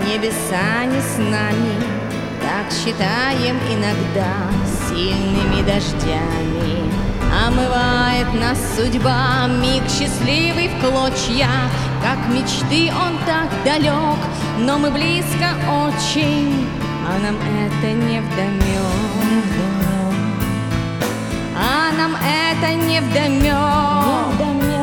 Небеса не с нами, так считаем иногда, сильными дождями омывает нас судьба. Миг счастливый в клочья, как мечты он так далек, но мы близко очень, а нам это невдомек. А нам это невдомек.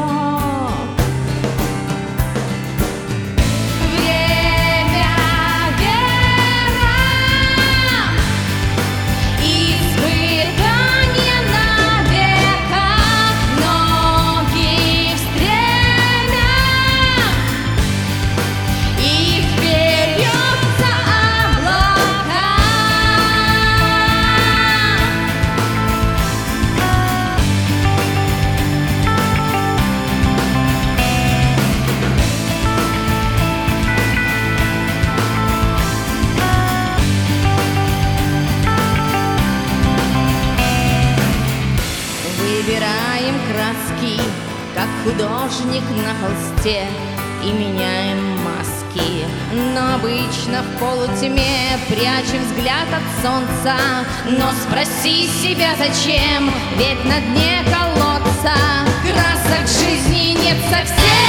Выбираем краски, как художник на холсте, и меняем маски. Но обычно в полутьме прячем взгляд от солнца. Но спроси себя, зачем, ведь на дне колодца красок жизни нет совсем.